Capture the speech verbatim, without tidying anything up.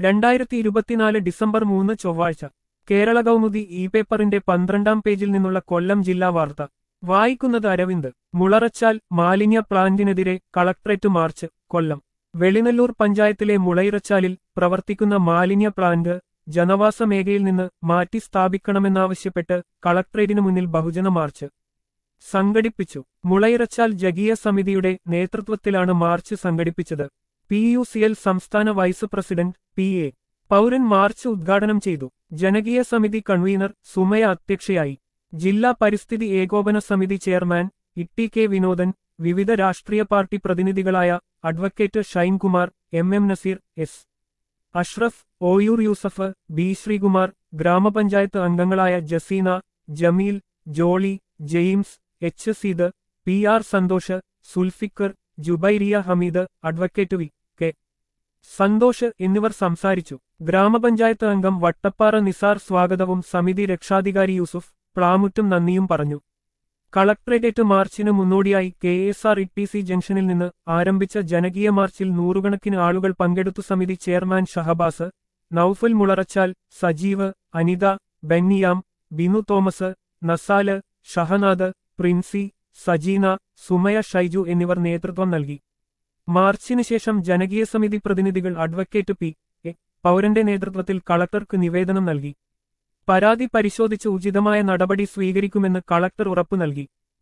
രണ്ടായിരത്തി ഇരുപത്തിനാല് ഡിസംബർ മൂന്ന് ചൊവ്വാഴ്ച കേരള കൗമുദി ഇ പേപ്പറിന്റെ പന്ത്രണ്ടാം പേജിൽ നിന്നുള്ള കൊല്ലം ജില്ലാ വാർത്ത വായിക്കുന്നത് അരവിന്ദ്. മുളറച്ചാൽ മാലിന്യ പ്ലാന്റിനെതിരെ കളക്ട്രേറ്റ് മാർച്ച്. കൊല്ലം വെളിനല്ലൂർ പഞ്ചായത്തിലെ മുളയിറച്ചാലിൽ പ്രവർത്തിക്കുന്ന മാലിന്യ പ്ലാന്റ് ജനവാസ മേഖലയിൽ നിന്ന് മാറ്റി സ്ഥാപിക്കണമെന്നാവശ്യപ്പെട്ട് കളക്ട്രേറ്റിനു മുന്നിൽ ബഹുജന മാർച്ച് സംഘടിപ്പിച്ചു. മുളയിറച്ചാൽ ജഗീയ സമിതിയുടെ നേതൃത്വത്തിലാണ് മാർച്ച് സംഘടിപ്പിച്ചത്. പി യു സി എൽ സംസ്ഥാന vice president P A Pauran march ഉദ്ഘാടനം ചെയ്തു. ജനകീയ സമിതി കൺവീനർ സുമയ അധ്യക്ഷയായി. ജില്ലാ പരിസ്ഥിതി ഏകോപന സമിതി ചെയർമാൻ ഇട്ടി കെ വിനോദൻ, വിവിധ രാഷ്ട്രീയ പാർട്ടി പ്രതിനിധികളായ advocate Shinekumar, M M Nazeer, S Ashraf, Oyoor Yusuf, B Sreekumar, ഗ്രാമപഞ്ചായത്ത് അംഗങ്ങളായ Jaseena, Jameel, Jolly, James, H Seed, P R Santhosh, Sulfikar, Jubairiya Hameed, advocate V K Santhosh എന്നിവർ സംസാരിച്ചു. ഗ്രാമപഞ്ചായത്ത് അംഗം വട്ടപ്പാറ നിസാർ സ്വാഗതവും സമിതി രക്ഷാധികാരി യൂസുഫ് പ്ലാമുറ്റും നന്ദിയും പറഞ്ഞു. കളക്ട്രേറ്റ് മാർച്ചിന് മുന്നോടിയായി K S R T C സി ജംഗ്ഷനിൽ നിന്ന് ആരംഭിച്ച ജനകീയ മാർച്ചിൽ നൂറുകണക്കിന് ആളുകൾ പങ്കെടുത്തു. സമിതി ചെയർമാൻ ഷഹബാസ്, നൌഫൽ മുളറച്ചാൽ, സജീവ്, അനിത, ബെന്നിയാം, ബിനു തോമസ്, നസാല്, ഷഹനാദ്, പ്രിൻസി, സജീന, സുമയ ഷൈജു എന്നിവർ നേതൃത്വം നൽകി. മാർച്ചിന് ശേഷം ജനകീയ സമിതി പ്രതിനിധികൾ അഡ്വക്കേറ്റ് പി എ പൗരന്റെ നേതൃത്വത്തിൽ കളക്ടർക്ക് നിവേദനം നൽകി. പരാതി പരിശോധിച്ച് ഉചിതമായ നടപടി സ്വീകരിക്കുമെന്ന് കളക്ടർ ഉറപ്പു നൽകി.